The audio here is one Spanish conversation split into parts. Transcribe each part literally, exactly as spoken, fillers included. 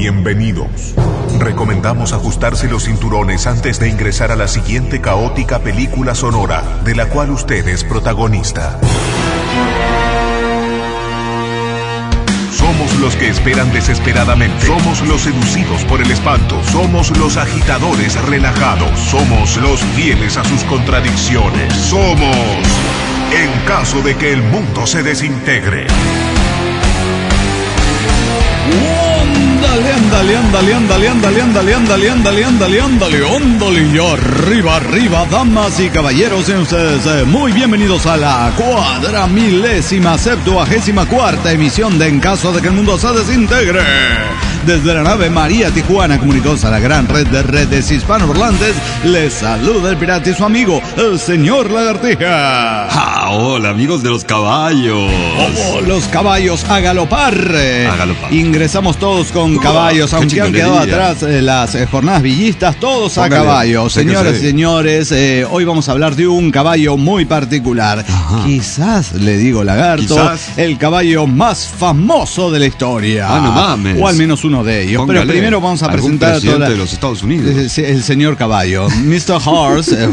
bienvenidos. Recomendamos ajustarse los cinturones antes de ingresar a la siguiente caótica película sonora, de la cual usted es protagonista. Somos los que esperan desesperadamente. Somos los seducidos por el espanto. Somos los agitadores relajados. Somos los fieles a sus contradicciones. Somos, en caso de que el mundo se desintegre. Ándale, ándale, ándale, ándale, ándale, ándale, ándale, ándale, ándale, ándale, ándale, y arriba, arriba, damas y caballeros, sean ustedes eh, muy bienvenidos a la cuadramilésima, septuagésima cuarta emisión de En caso de que el mundo se desintegre. Desde la nave María Tijuana, comunicados a la gran red de redes hispanoparlantes, les saluda el pirata y su amigo, el señor Lagartija. Ah, hola, amigos de los caballos. Oh, los caballos a galopar. A galopar. Ingresamos todos con caballos, oh, aunque han quedado atrás eh, las eh, jornadas villistas, todos Póngale, a caballo. Señoras y señores, eh, hoy vamos a hablar de un caballo muy particular. Ajá. Quizás, le digo Lagarto, Quizás. el caballo más famoso de la historia. Ah, no mames. O al menos uno de ellos. Póngale, pero primero vamos a presentar a toda la, de los Estados Unidos. El, el señor caballo, mister Horse.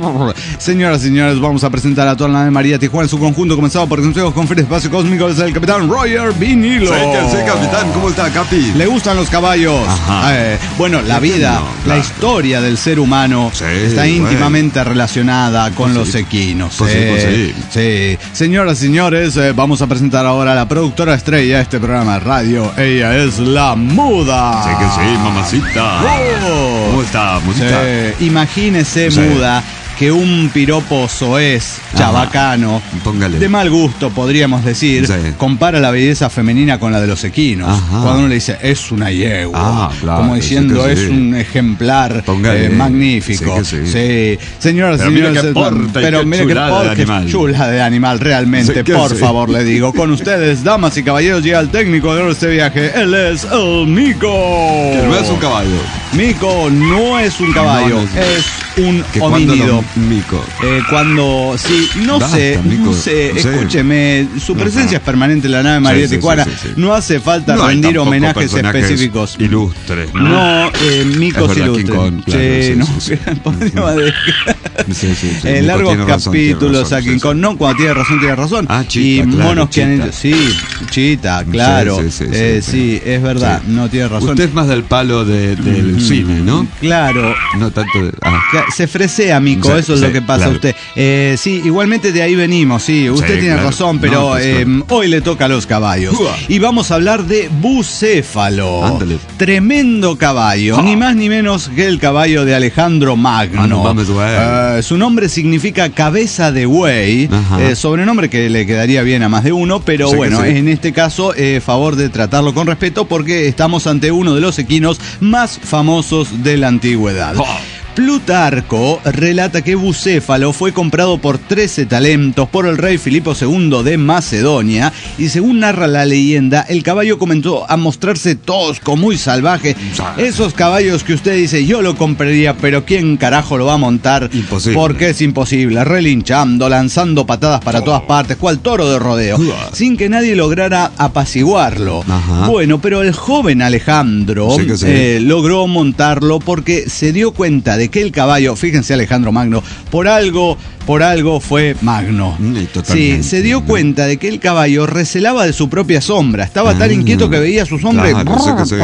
Señoras y señores, vamos a presentar a toda la nave María Tijuana en su conjunto, comenzado por consejos con Fer Espacio Cósmico, desde el capitán Roger Vinilo. Sí, sí, capitán, ¿cómo está, Capi? ¿Le gustan los caballos? Eh, bueno, la vida, no, claro. la historia del ser humano sí, está íntimamente bueno. relacionada con pues los sí. equinos. Pues sí, pues sí. sí. Señoras y señores, eh, vamos a presentar ahora a la productora estrella de este programa de radio. Ella es la Muda. Sí que sí, mamacita. Oh. ¿Cómo está, Musita? Sí. Imagínese, sí. Muda, que un piropo soez, chabacano, Póngale. de mal gusto, podríamos decir, sí. compara la belleza femenina con la de los equinos. Ajá. Cuando uno le dice, es una yegua, ah, claro, como diciendo, sí es sí. un ejemplar eh, magnífico. Sí, sí. sí. Señoras y señores, pero mire que porte, chula de animal, realmente, sí por sí. favor, le digo. Con ustedes, damas y caballeros, llega el técnico de este viaje, él es el Mico. Que no es un caballo. Mico no es un caballo, no, no es, es un homínido. Mico. Eh, cuando, sí, no Basta, sé, Mico, no sé, no sé, escúcheme, su presencia uh-huh. es permanente en la nave María sí, Tijuana, sí, sí, sí, sí. no hace falta no rendir homenajes específicos. Ilustres, ¿no? No, eh, micos ilustres. Kong, claro, sí, sí, no, sí, sí. podríamos dejar. Sí, sí, sí. Eh, largos razón, capítulos a King sí, Kong, sí. no, cuando tiene razón, tiene razón. Ah, chita, y claro, monos chita. que han hecho, sí, chita, claro. Sí, sí, sí, eh, sí, sí es verdad, sí. no tiene razón. Usted es más del palo de, del mm, cine, ¿no? Claro. No tanto de, ah. Se fresea, Mico, sí, eso es sí, lo que pasa claro. a usted. Eh, sí, igualmente de ahí venimos, sí, usted sí, tiene claro. razón, pero no, pues, eh, claro. hoy le toca a los caballos. Uah. Y vamos a hablar de Bucéfalo. Ándale. Tremendo caballo, ah. ni más ni menos que el caballo de Alejandro Magno. Ah, no, mames, uh, su nombre significa cabeza de buey, eh, sobrenombre que le quedaría bien a más de uno, pero sí, bueno, sí. en este caso, eh, favor de tratarlo con respeto porque estamos ante uno de los equinos más famosos de la antigüedad. Ah. Plutarco relata que Bucéfalo fue comprado por trece talentos por el rey Filipo segundo de Macedonia y según narra la leyenda, el caballo comenzó a mostrarse tosco, muy salvaje. Esos caballos que usted dice, yo lo compraría, pero ¿quién carajo lo va a montar? Imposible. Porque es imposible, relinchando, lanzando patadas para todas partes, cual toro de rodeo, sin que nadie lograra apaciguarlo. Ajá. Bueno, pero el joven Alejandro sí sí. Eh, logró montarlo porque se dio cuenta de que el caballo, fíjense Alejandro Magno, por algo, por algo fue Magno. Sí, se dio cuenta de que el caballo recelaba de su propia sombra, estaba ah, tan inquieto que veía su sombra. Claro, y... sí,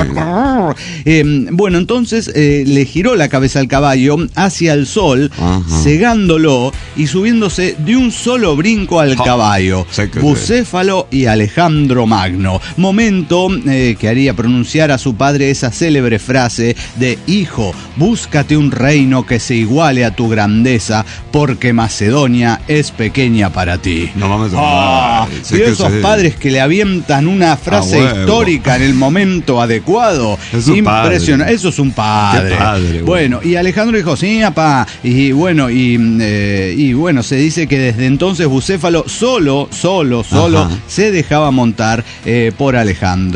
sí. eh, bueno, entonces eh, le giró la cabeza al caballo hacia el sol, ajá. cegándolo y subiéndose de un solo brinco al oh, caballo. Bucéfalo y Alejandro Magno. Momento eh, que haría pronunciar a su padre esa célebre frase de: hijo, búscate un rey reino que se iguale a tu grandeza, porque Macedonia es pequeña para ti. No mames, ah, sí, y esos sí. padres que le avientan una frase ah, histórica en el momento adecuado. Es impresionante. Eso es un padre. Qué padre. Bueno, y Alejandro dijo, sí, papá. Y bueno, y, eh, y bueno, se dice que desde entonces Bucéfalo solo, solo, solo Ajá. se dejaba montar eh, por Alejandro.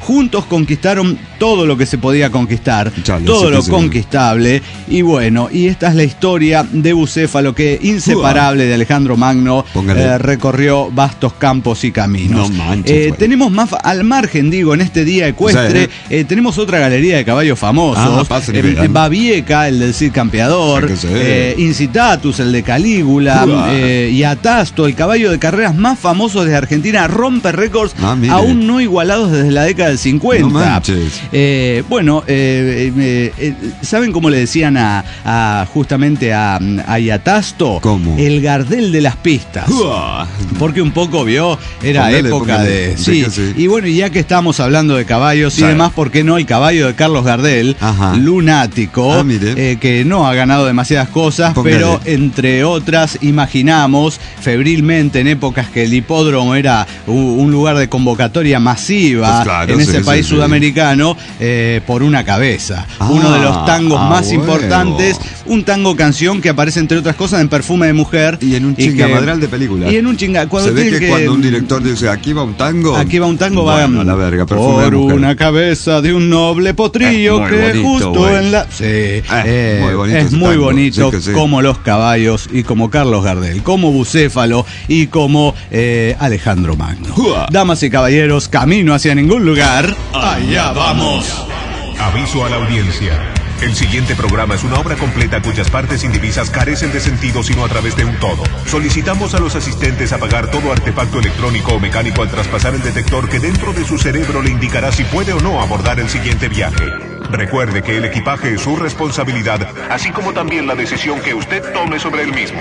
juntos conquistaron todo lo que se podía conquistar, Chale, todo sí lo sí. conquistable, y bueno, y esta es la historia de Bucéfalo, que inseparable de Alejandro Magno, eh, recorrió vastos campos y caminos. No manches, eh, bueno. tenemos más al margen, digo, en este día ecuestre, Sí. eh, tenemos otra galería de caballos famosos. Ah, pasen y eh, vean. Babieca, el del Cid Campeador, Sí que sí. eh, Incitatus, el de Calígula, Uah. eh, y Atasto, el caballo de carreras más famoso de Argentina, rompe récords Ah, mire. aún no igualados desde la década del cincuenta. No manches. Eh, bueno, eh, eh, eh, ¿saben cómo le decían a, a justamente a, a Yatasto? ¿Cómo? El Gardel de las pistas. Uah. Porque un poco, vio, era Póngale, época póngale. de... Sí Sí, que sí. y bueno, y ya que estamos hablando de caballos Sí. y demás, ¿por qué no el caballo de Carlos Gardel? Ajá. Lunático, Ah, mire. eh, que no ha ganado demasiadas cosas, Póngale. pero entre otras, imaginamos febrilmente en épocas que el hipódromo era un, un lugar de convocatoria masiva, Pues claro, en ese sí, país sí, sí. sudamericano, eh, por una cabeza. Ah, Uno de los tangos ah, más bueno. importantes, un tango canción que aparece entre otras cosas en Perfume de Mujer. Y en un que- chingamadral de películas. Y en un chinga... Cuando Se ve tiene que, cuando un director dice, aquí va un tango. Aquí va un tango, va bueno, a la verga, Perfume de por Mujer. una cabeza de un noble potrillo Es muy que bonito, justo güey. en la... Sí, eh, muy bonito es ese muy tango, bonito, sí que sí. como los caballos y como Carlos Gardel, como Bucéfalo y como eh, Alejandro Magno. Uah. Damas y caballeros, camino hacia ningún lugar, allá vamos. Aviso a la audiencia. El siguiente programa es una obra completa cuyas partes indivisas carecen de sentido sino a través de un todo. Solicitamos a los asistentes apagar todo artefacto electrónico o mecánico al traspasar el detector que dentro de su cerebro le indicará si puede o no abordar el siguiente viaje. Recuerde que el equipaje es su responsabilidad, así como también la decisión que usted tome sobre el mismo.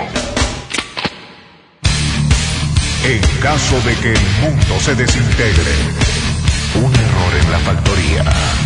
En caso de que el mundo se desintegre, un error en la factoría.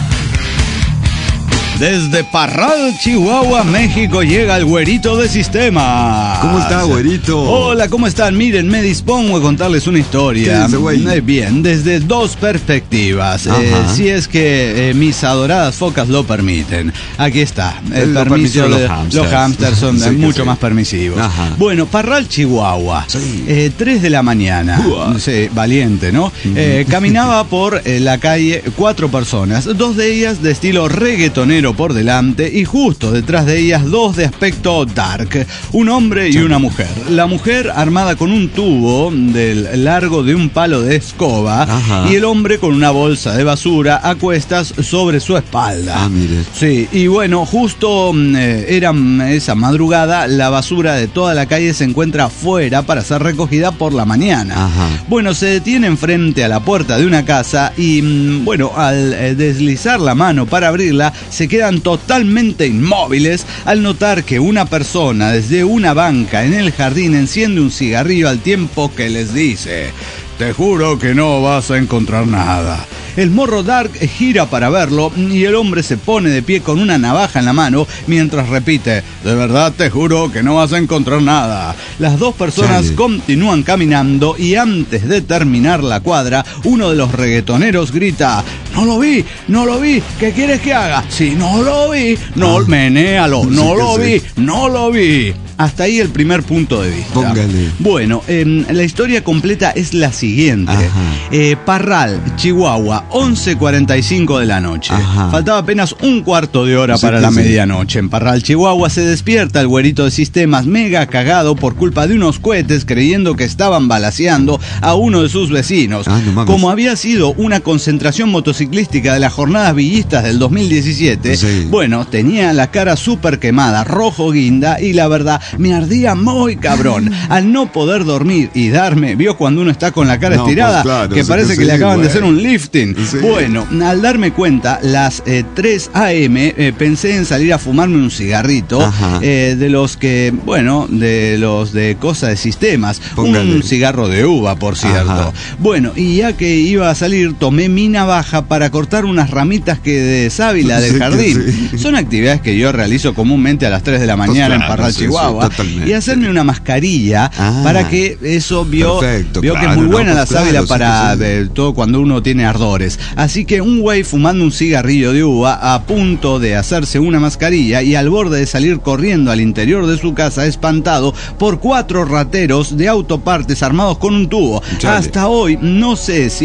Desde Parral, Chihuahua, México, llega el güerito de Sistema. ¿Cómo está, güerito? Hola, ¿cómo están? Miren, me dispongo a contarles una historia. ¿Qué dice, güey? Eh, Bien, desde dos perspectivas. Ajá. Eh, si es que eh, mis adoradas focas lo permiten. Aquí está. El Lo permiso permitieron de los hámsters. los hámsters son Sí que mucho sí. más permisivos. Ajá. Bueno, Parral, Chihuahua. Sí. Eh, tres de la mañana. Uah. Sí, valiente, ¿no? Eh, caminaba por eh, la calle cuatro personas, dos de ellas de estilo reggaetonero por delante y justo detrás de ellas dos de aspecto dark, un hombre y una mujer. La mujer armada con un tubo del largo de un palo de escoba. Ajá. Y el hombre con una bolsa de basura a cuestas sobre su espalda. Ah, mire. Sí, y bueno, justo mm, eh, era mm, esa madrugada, la basura de toda la calle se encuentra afuera para ser recogida por la mañana. Ajá. Bueno, se detienen frente a la puerta de una casa y, mm, bueno, al eh, deslizar la mano para abrirla, se quedan totalmente inmóviles al notar que una persona desde una banca en el jardín enciende un cigarrillo al tiempo que les dice: te juro que no vas a encontrar nada. El morro Dark gira para verlo y el hombre se pone de pie con una navaja en la mano mientras repite: de verdad te juro que no vas a encontrar nada. Las dos personas Chale. continúan caminando y antes de terminar la cuadra, uno de los reggaetoneros grita: no lo vi, no lo vi, ¿qué quieres que haga? Si no lo vi, no, Ah. menéalo, no Sí que lo sí. vi, no lo vi. Hasta ahí el primer punto de vista. Póngale. Bueno, eh, la historia completa es la siguiente. Ajá. Eh, Parral, Chihuahua, once cuarenta y cinco de la noche. Ajá. Faltaba apenas un cuarto de hora Sí para que la sí. medianoche. En Parral, Chihuahua, se despierta el güerito de Sistemas mega cagado por culpa de unos cohetes, creyendo que estaban balaceando a uno de sus vecinos. Ah, no mames. Como había sido una concentración motociclística de las jornadas villistas del dos mil diecisiete, Sí. bueno, tenía la cara súper quemada, rojo guinda, y la verdad, me ardía muy cabrón. Al no poder dormir y darme, vio cuando uno está con la cara No, estirada, pues claro, que sí parece que que le sí, acaban de güey. hacer un lifting. Sí. Bueno, al darme cuenta, las eh, tres a eme, eh, pensé en salir a fumarme un cigarrito, Ajá. eh, de los que, bueno, de los de cosa de sistemas. Póngale. Un cigarro de uva, por cierto. Ajá. Bueno, y ya que iba a salir, tomé mi navaja para cortar unas ramitas que de sábila del Sí que jardín. sí. Son actividades que yo realizo comúnmente a las tres de la mañana en claro, Parral, sí, sí, Chihuahua. totalmente. Y hacerme una mascarilla Ah. para que eso vio, Perfecto, vio que claro, es muy no, buena pues la claro, sábila sí para que sí. eh, todo cuando uno tiene ardores. Así que un güey fumando un cigarrillo de uva a punto de hacerse una mascarilla y al borde de salir corriendo al interior de su casa espantado por cuatro rateros de autopartes armados con un tubo. Chale. Hasta hoy no sé si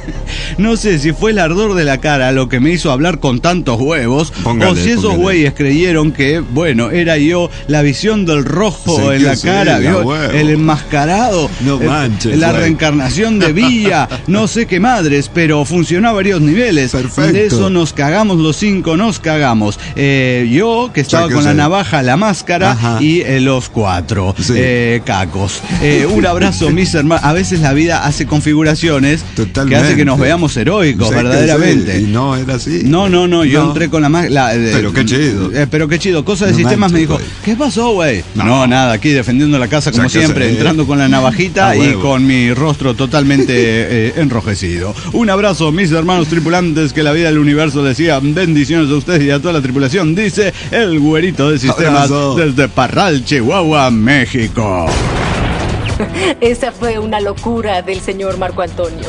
No sé si fue el ardor de la cara lo que me hizo hablar con tantos huevos, póngale, o si esos póngale. güeyes creyeron que, bueno, era yo la visión del rojo Sí, en la sí, cara, la ¿vio? huevo. El enmascarado, No eh, manches, la güey. reencarnación de Villa, no sé qué madres, pero funcionó a varios niveles. Perfecto. De eso nos cagamos los cinco, nos cagamos. Eh, yo, que estaba Ya que con la sé. navaja, la máscara, Ajá. y eh, los cuatro Sí. eh, cacos. Eh, un abrazo, mis hermanos. A veces la vida hace configuraciones Totalmente. que hace que nos veamos heroicos, Sé que verdaderamente. sí, y no era así. No, no, no, yo No. entré con la más. la, eh, Pero qué chido. eh, pero qué chido. Cosa de No sistemas me manches, dijo, güey. ¿qué pasó, güey? No. No. nada, aquí defendiendo la casa como Ya que siempre, sé. entrando con la navajita Ah, y huevo. con mi rostro totalmente eh, enrojecido. Un abrazo, mis hermanos tripulantes, que la vida del universo decía bendiciones a ustedes y a toda la tripulación, dice el güerito de sistemas Abrazo. desde Parral, Chihuahua, México. Esa fue una locura del señor Marco Antonio.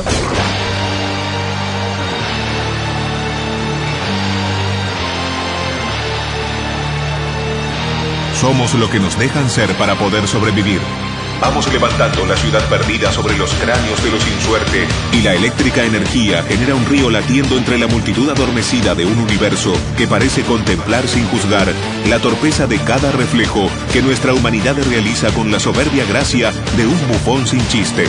Somos lo que nos dejan ser para poder sobrevivir. Vamos levantando la ciudad perdida sobre los cráneos de los sin suerte, y la eléctrica energía genera un río latiendo entre la multitud adormecida de un universo que parece contemplar sin juzgar la torpeza de cada reflejo que nuestra humanidad realiza con la soberbia gracia de un bufón sin chiste.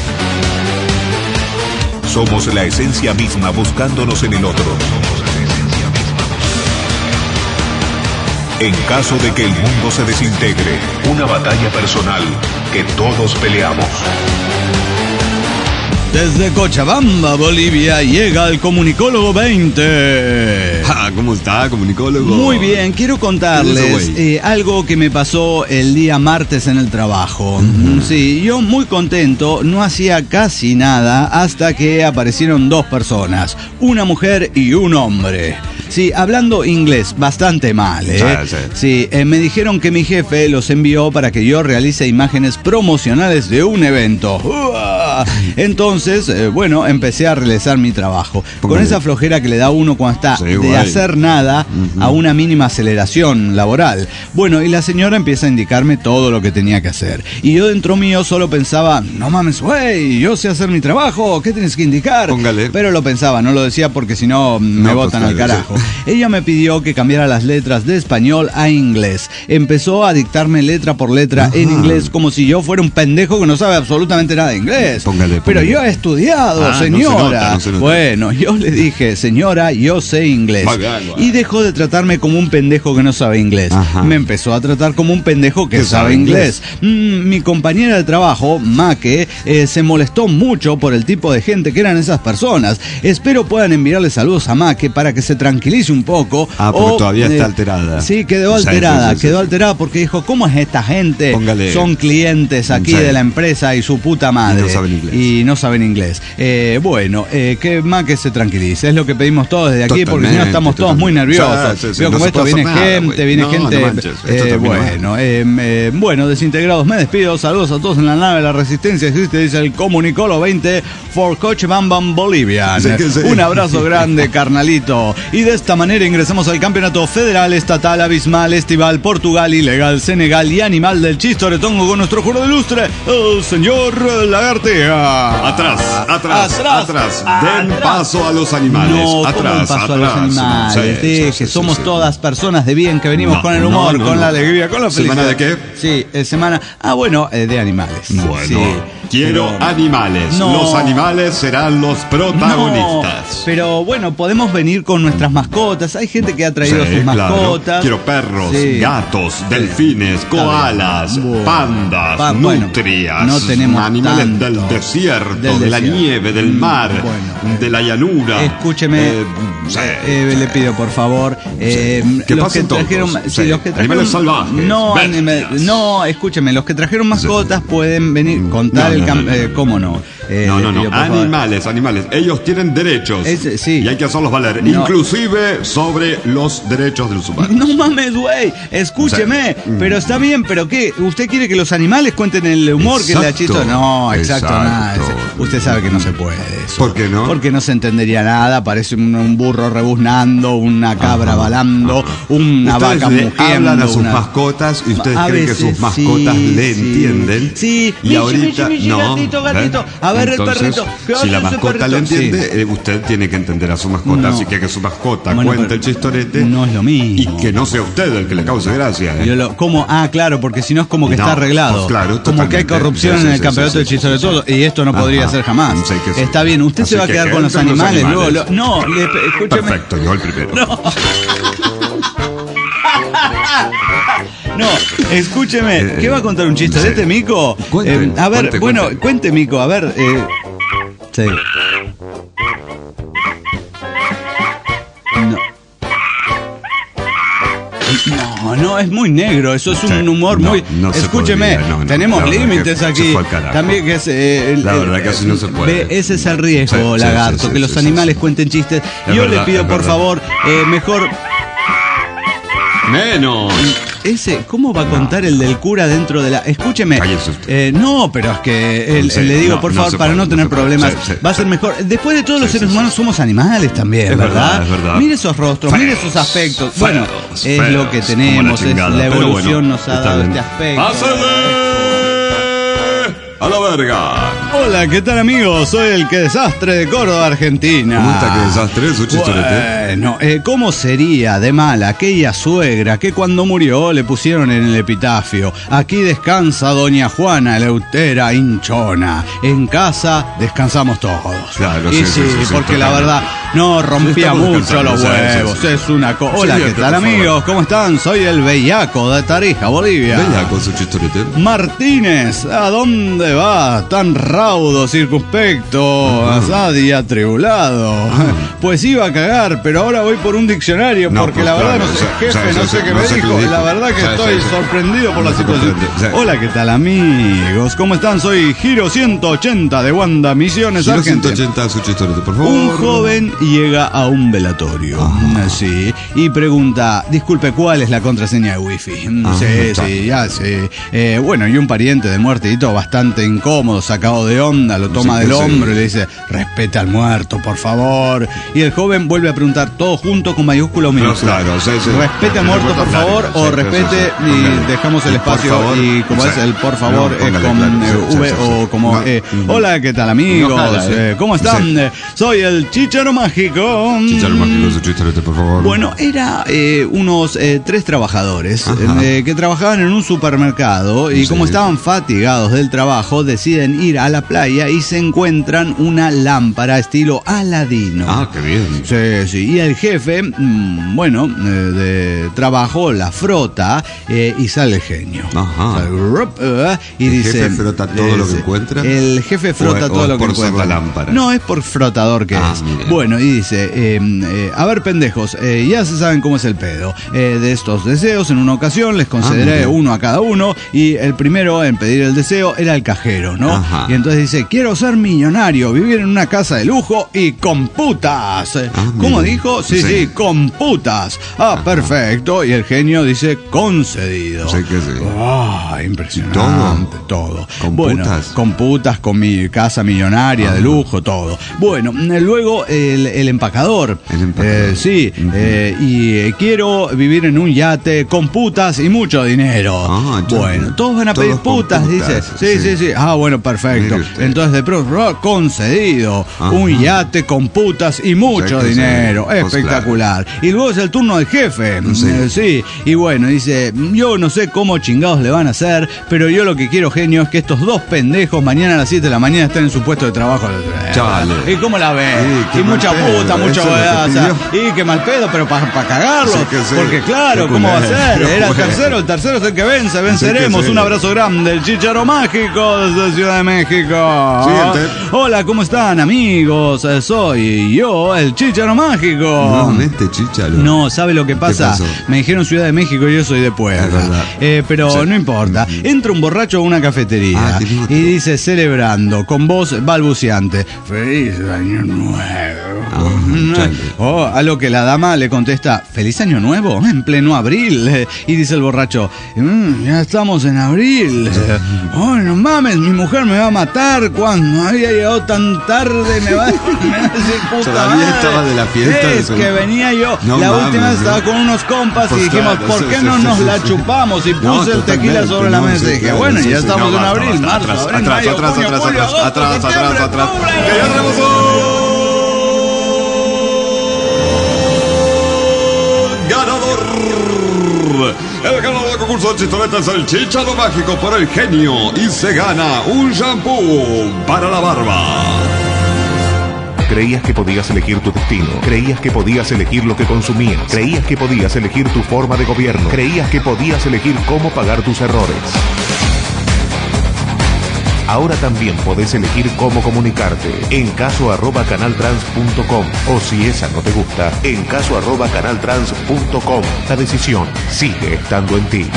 Somos la esencia misma buscándonos en el otro. En caso de que el mundo se desintegre, una batalla personal que todos peleamos. Desde Cochabamba, Bolivia, llega el Comunicólogo veinte. Ah, ¿cómo está, comunicólogo? Muy bien, quiero contarles ¿Qué es eso, güey? eh, algo que me pasó el día martes en el trabajo. Uh-huh. Sí, yo muy contento, no hacía casi nada hasta que aparecieron dos personas, una mujer y un hombre. Sí, hablando inglés bastante mal, ¿eh? Sí, sí. Sí, eh, me dijeron que mi jefe los envió para que yo realice imágenes promocionales de un evento. ¡Uah! Entonces, eh, bueno, empecé a realizar mi trabajo. Con Póngale. esa flojera que le da uno cuando está Sí, de güey. hacer nada a una mínima aceleración laboral. Bueno, y la señora empieza a indicarme todo lo que tenía que hacer. Y yo dentro mío solo pensaba, no mames, güey, yo sé hacer mi trabajo, ¿qué tienes que indicar? Póngale. Pero lo pensaba, no lo decía porque si no me No, botan pues, al claro, carajo. sí. Ella me pidió que cambiara las letras de español a inglés. Empezó a dictarme letra por letra Ajá. en inglés como si yo fuera un pendejo que no sabe absolutamente nada de inglés. Póngale, Pero póngale. yo he estudiado, Ah, no se señora. nota, no se nota. Bueno, yo le dije, señora, yo sé inglés. Muy bien, güey. Y dejó de tratarme como un pendejo que no sabe inglés. Ajá. Me empezó a tratar como un pendejo que Que sabe sabe inglés. Mm, mi compañera de trabajo, Maque, eh, se molestó mucho por el tipo de gente que eran esas personas. Espero puedan enviarle saludos a Maque para que se tranquilice un poco. Ah, porque todavía está alterada. Sí, quedó Sí, alterada, sí, sí, quedó sí. alterada porque dijo, ¿cómo es esta gente? Póngale. Son clientes aquí Sí. de la empresa y su puta madre. Y no saben inglés. Y no saben inglés. Eh, bueno, eh, que Maque se tranquilice. Es lo que pedimos todos desde aquí, porque si no Totalmente, estamos todos muy totalmente. nerviosos. Sí, sí, sí, Veo no como se esto puede viene hacer nada, gente, güey. viene No, gente. no manches, esto eh, terminó mal. bueno, eh, eh, bueno, desintegrados, me despido. Saludos a todos en la nave. La resistencia existe, dice el Comunicolo veinte for Cochabamba, Bolivian. Sí que sí. Un abrazo grande, carnalito. Y de esta manera ingresamos al campeonato federal, estatal, abismal, estival, Portugal, ilegal, Senegal y animal del chistoretongo con nuestro juro de lustre, el señor Lagartea. Atrás, atrás, Atrás, atrás. Den atrás. paso a los animales. No, ¿cómo atrás, un paso atrás. a los animales? Sí, sí, Dije, sí, sí, somos sí. todas personas de bien que venimos No, con el no, humor, no, con no. la alegría, con la felicidad. ¿Semana de qué? Sí, eh, semana. Ah, bueno, eh, de animales. Bueno, Sí, quiero pero- animales. No. Los animales serán los protagonistas. No, pero bueno, podemos venir con nuestras mascotas. Hay gente que ha traído Sí, sus claro. mascotas. Quiero perros, Sí. gatos, delfines, koalas, Bueno. pandas, Pa- bueno, nutrias, no tenemos animales tanto. del desierto, Del de la desierto. nieve, del Mm, mar, bueno. de la llanura. Escúcheme, Eh, sí, eh, sí. le pido por favor, eh, Que los pasen que trajeron, todos, sí, sí. los que trajeron, Animales salvajes, no, bestias. anime- no, escúcheme, los que trajeron mascotas pueden venir contar No, el no, cam- no, no. eh, cómo no. Eh, No, le no, no. pido, por favor. Animales, animales. Ellos tienen derechos. Ese- sí. Y hay que hacerlos valer. No. Inclusive sobre los derechos de los humanos. No mames, güey, escúcheme, O sea, mm. pero está bien, pero ¿qué? ¿Usted quiere que los animales cuenten el humor que le ha Exacto, chito? No, exacto, exacto. nada. ese- Usted sabe que no se puede eso. ¿Por qué no? Porque no se entendería nada, parece un, un burro rebuznando, una cabra ajá, balando, ajá. una ustedes vaca le mugiendo. Hablan a sus una... mascotas y ustedes a creen veces, que sus mascotas sí, le sí. entienden. Sí, y Michi, ahorita Michi, Michi, no. gatito, gatito. ¿Eh? A ver Entonces, el perrito. Si la mascota perrito? le entiende, sí. eh, usted tiene que entender a su mascota. No. Así que que su mascota bueno, cuente el chistorete. No es lo mismo. Y que no sea usted el que le cause gracia. ¿eh? Yo lo, ¿cómo? Ah, claro, porque si no es como que no, está arreglado. Pues claro, como que hay corrupción sí, sí, en el sí, campeonato sí, del chiste de sí, todo. Y esto no ajá, podría ser jamás. Sí sí. Está bien, usted así se va a quedar con los animales. Los animales. Luego, lo, no, le, escúcheme. Perfecto, yo el primero. No. No, escúcheme, eh, ¿qué va a contar un chiste sí. de este mico? Cuente, eh, a ver, cuente, bueno, cuente. cuente mico, a ver. Eh, sí. No. No, no, es muy negro, eso es un sí, humor no, muy... No Escúcheme, podría, no, no, tenemos límites aquí. También que es... Eh, el, la verdad el, que así no se puede. Ve, ese es el riesgo, sí, lagarto, sí, sí, que sí, los sí, animales sí, cuenten chistes. Es Yo verdad, le pido, por verdad. favor, eh, mejor... Menos. Ese, ¿cómo va a contar no, el del cura dentro de la...? Escúcheme. Eh, no, pero es que él, sí, le digo, no, por favor, no para puede, no tener no problemas, sí, sí. va a ser mejor. Después de todo, sí, los seres sí, humanos sí. somos animales también, es ¿verdad? verdad, es verdad. Mire esos rostros, feos, mire esos aspectos. Feos, bueno, feos, es lo que tenemos, la chingada, es la evolución bueno, nos ha dado bien. Este aspecto. ¡Pásale! ¡A la verga! Hola, ¿qué tal, amigos? Soy el Que Desastre de Córdoba, Argentina. ¿Cómo está, Que Desastre? ¿Su chistorete? Bueno, eh, ¿cómo sería de mala aquella suegra que cuando murió le pusieron en el epitafio: aquí descansa doña Juana Eleutera hinchona, en casa descansamos todos? Claro, y sí, sí, sí, sí, sí porque sí, la verdad no rompía mucho los huevos, sí, sí, sí. es una cosa. Hola, sí, ¿qué tal, amigos? ¿Cómo están? Soy el Bellaco de Tarija, Bolivia. Bellaco, su chistorete. Martínez, ¿a dónde va? Tan raudo, circunspecto, asad y atribulado. Ah. Pues iba a cagar, pero ahora voy por un diccionario, no, porque pues la verdad claro, no sé, o sea, jefe, o sea, no sé qué me dijo. dijo. La verdad que o sea, estoy o sea, sorprendido por la situación. O sea, hola, ¿qué tal, amigos? ¿Cómo están? Soy Giro ciento ochenta de Wanda Misiones, Giro Argentina. ciento ochenta, su chistorete, por favor. Un joven llega a un velatorio, ah. sí, y pregunta, disculpe, ¿cuál es la contraseña de wifi? Ah, sí, está. sí, ya sé. Eh, bueno, y un pariente de muertito bastante incómodo, sacado de onda, lo toma sí, del sí. hombro y le dice: respete al muerto, por favor. Y el joven vuelve a preguntar todo junto con mayúscula o minúscula. No, claro, sí, sí. Respete al muerto, por favor, sí, o respete sí, sí, sí. y dejamos el espacio favor, y como sí. es el por favor no, es con claro, V sí, sí, sí. o como no, eh, no, hola, ¿qué tal, amigos? No, eh, ¿Cómo están? Sí. Soy el Chícharo Mágico. Chícharo Mágico, su chistorete, por favor. Bueno, era eh, unos eh, tres trabajadores eh, que trabajaban en un supermercado y sí. como estaban fatigados del trabajo, deciden ir a la playa y se encuentran una lámpara estilo Aladino. Ah, qué bien. Sí, sí. Y el jefe, mmm, bueno, eh, de trabajo la frota eh, y sale el genio. Ajá. Sale, uh, y ¿El dice, jefe frota todo dice, lo que encuentra? El jefe frota o, todo o lo que por encuentra. Ser la lámpara. No, es por frotador que ah, es. Mire. Bueno, y dice, eh, eh, a ver, pendejos, eh, ya se saben cómo es el pedo. Eh, de estos deseos, en una ocasión les concederé ah, uno a cada uno, y el primero en pedir el deseo era el cajero, ¿no? Ajá. Y entonces dice, quiero ser millonario, vivir en una casa de lujo y con putas. Ah, ¿Cómo dijo? Sí, sí, sí, con putas. Ah, ajá. Perfecto. Y el genio dice, concedido. Sí que sí. Ah, impresionante. Todo. todo. ¿Con bueno, putas? Con putas, con mi casa millonaria ajá. de lujo, todo. Bueno, luego el, el empacador. El empacador. Eh, sí, uh-huh. eh, y eh, quiero vivir en un yate con putas y mucho dinero. Ah, bueno, todos van a pedir putas, putas, dice. Sí, sí, sí, sí. Ah, bueno, perfecto. Entonces de pronto, concedido. Ajá. Un yate con putas y mucho dinero. Sí. Espectacular. Pues claro. Y luego es el turno del jefe. Sí. Eh, sí. Y bueno, dice, yo no sé cómo chingados le van a hacer, pero yo lo que quiero, genio, es que estos dos pendejos mañana a las siete de la mañana estén en su puesto de trabajo. Chale. ¿Y cómo la ven? Sí, y mucha pedo. puta, mucha bodaza. Y qué mal pedo, pero para pa cagarlo. Sí, sí. Porque claro, ¿cómo va a ser? Era el tercero, el tercero es el que vence, venceremos. Sí, sí. Un abrazo grande, el Chícharo Mágico desde Ciudad de México. Siguiente. Hola, ¿cómo están, amigos? Soy yo, el Chícharo Mágico. Nuevamente, Chícharo. No, ¿sabe lo que pasa? Me dijeron Ciudad de México y yo soy de Puebla. Eh, pero sí. no importa. Entra un borracho a una cafetería ah, y dice, celebrando, con voz balbuceante, feliz año nuevo. Ah, oh, a lo que la dama le contesta, feliz año nuevo, en pleno abril. Y dice el borracho, mmm, ya estamos en abril. Oh, no mames, mi mujer me va a matar cuando había llegado tan tarde. Me va, me va a decir, puta Todavía madre. estaba de la fiesta. Es de que venía yo, no la mames, última vez ¿no? estaba con unos compas Pues y dijimos, claro, ¿por sí, qué sí, no sí, nos sí, la sí. chupamos? Y puse No, el tequila totalmente, sobre la no, mesa sí, y dije, claro, bueno, sí, ya sí, estamos no, en basta, abril, basta, marzo, atrás, abril, atrás, mayo, atrás, junio, atrás, julio, atrás, agosto, atrás, atrás, septiembre, atrás. octubre. Que ya tenemos un ganador. El ganador del concurso de chistoletas es el Chícharo Mágico por el genio y se gana un shampoo para la barba. Creías que podías elegir tu destino, creías que podías elegir lo que consumías, creías que podías elegir tu forma de gobierno, creías que podías elegir cómo pagar tus errores. Ahora también podés elegir cómo comunicarte en caso arroba canaltrans punto com o si esa no te gusta, en caso arroba canaltrans punto com. La decisión sigue estando en ti.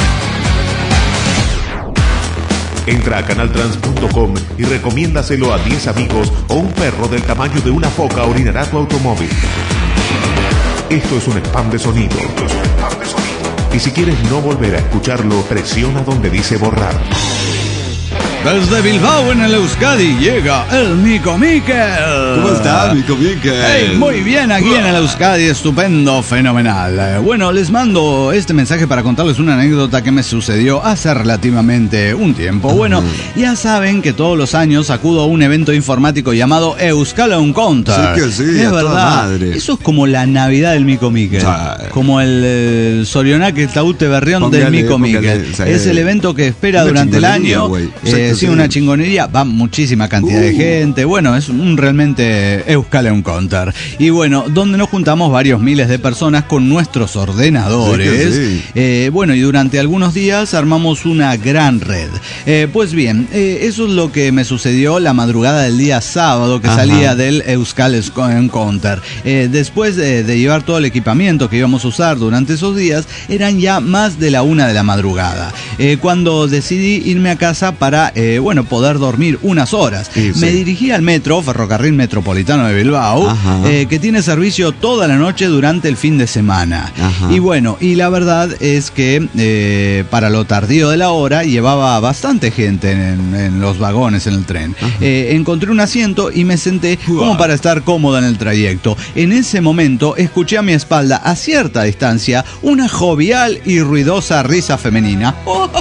Entra a canaltrans punto com y recomiéndaselo a diez amigos o un perro del tamaño de una foca orinará tu automóvil. Esto es un spam de sonido. Esto es un spam de sonido. Y si quieres no volver a escucharlo, presiona donde dice borrar. Desde Bilbao en el Euskadi llega el Mico Miquel. ¿Cómo está, Mico Miquel? Hey, muy bien, aquí en el Euskadi, estupendo, fenomenal. Eh, Bueno, les mando este mensaje para contarles una anécdota que me sucedió hace relativamente un tiempo. Bueno, ya saben que todos los años acudo a un evento informático llamado Euskal Encounter. Sí que sí, es a toda verdad. madre. Eso es como la Navidad del Mico Miquel. Sí. Como el, el Sorionaque Taute Berrión Póngale, del Mico póngale, Miquel. sí. Es el evento que espera Una durante el chingonería, año. güey. Eh, Sí que sí, sí. una chingonería. Va muchísima cantidad de Uh. gente. Bueno, es un realmente Euskal Encounter. Y bueno, donde nos juntamos varios miles de personas con nuestros ordenadores. Sí que sí. Eh, bueno, y durante algunos días armamos una gran red. Eh, pues bien, eh, eso es lo que me sucedió la madrugada del día sábado que Ajá. salía del Euskal Encounter. Eh, después de, de llevar todo el equipamiento que íbamos a usar durante esos días, eran ya más de la una de la madrugada. Eh, cuando decidí irme a casa para, eh, bueno, poder dormir unas horas. Sí, me sí. dirigí al metro, Ferrocarril Metropolitano de Bilbao, eh, que tiene servicio toda la noche durante el fin de semana. Ajá. Y bueno, y la verdad es que eh, para lo tardío de la hora llevaba bastante gente en, en los vagones en el tren. Eh, encontré un asiento y me senté como para estar cómodo en el trayecto. En ese momento escuché a mi espalda, a cierta distancia, una jovial y ruidosa risa femenina.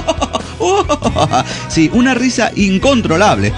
Sí, una risa incontrolable.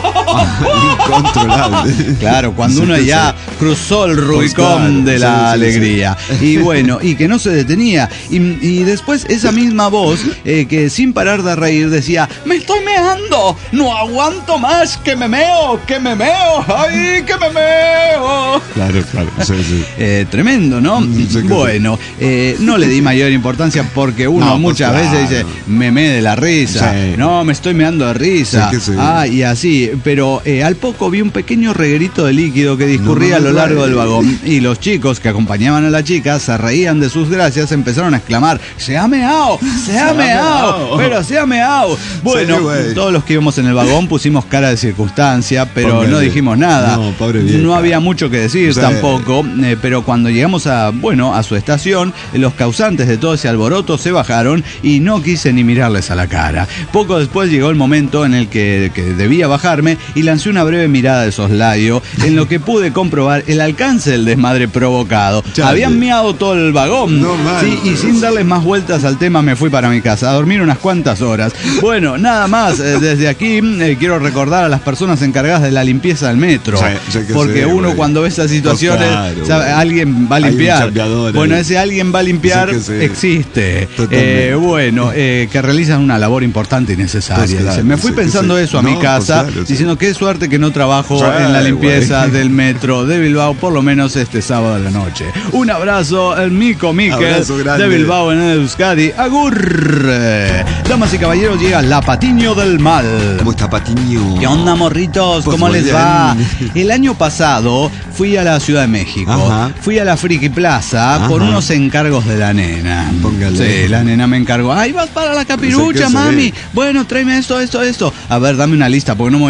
Incontrolable. Claro, cuando Sí, uno sí, ya cruzó el Rubicón claro, de la sí, sí, alegría. sí. Y bueno, y que no se detenía. Y, y después esa misma voz eh, que sin parar de reír decía, me estoy meando, no aguanto más, que me meo, que me meo, ay, que me meo. Claro, claro. Sí, sí. Eh, tremendo, ¿no? Mm, sí que Bueno, eh, no le di mayor importancia porque uno No, pues muchas claro. veces dice, me me de la risa, Sí. no, me estoy meando de risa, Sí que sí. ah, y así, pero eh, al poco vi un pequeño reguerito de líquido que discurría No me a lo largo digas. del vagón y los chicos que acompañaban a la chica se reían de sus gracias, empezaron a exclamar, se ha meado, se ha meado, meao. pero se ha meado. Bueno, Sí, güey. todos los que íbamos en el vagón pusimos cara de circunstancia, pero Póngale. no dijimos nada. No, pobre vieja. No había mucho que decir Sí. tampoco, eh, pero cuando llegamos a, bueno, a su estación, eh, los causantes de todo ese alboroto se bajaron y no quise ni mirarles a la cara. Poco después llegó el momento en el que, que debía bajarme y lancé una breve mirada de soslayo, en lo que pude comprobar el alcance del desmadre provocado. Chale. Habían meado todo el vagón. No manches. Sí, y sin darles más vueltas al tema me fui para mi casa a dormir unas cuantas horas. Bueno, nada más, eh, desde aquí eh, quiero recordar a las personas encargadas de la limpieza del metro. Sí, sí que porque sí, uno güey. cuando ve esas situaciones, Pues claro, sabe, güey. alguien va a Hay un limpiar. chambeador Bueno, ahí. ese alguien va a limpiar Sí que sí. existe. Totalmente. Eh, bueno, eh, que realizan una labor importante y necesaria. Pues claro, Dice, me fui sí que pensando sí. eso a No, mi pues casa, claro, sí. diciendo qué suerte que no trabajo Sí, en la limpieza güey. del metro de Bilbao, por lo menos este sábado de la noche. Un abrazo, el Mico Miquel Abrazo grande. de Bilbao en el Euskadi. Agur. Eh, Damas y caballeros, llega la Patiño del Mal. ¿Cómo está Patiño? ¿Qué onda, morritos? Pues ¿Cómo muy les bien. va? El año pasado fui a la Ciudad de México. Ajá. Fui a la Friki Plaza Ajá. por unos encargos de la nena. Póngale. Sí, la nena me encargó. ¡Ay, vas para la Sí que capirucha, sí. mami! Bueno, tráeme esto, esto, esto. A ver, dame una lista porque no me voy a acordar.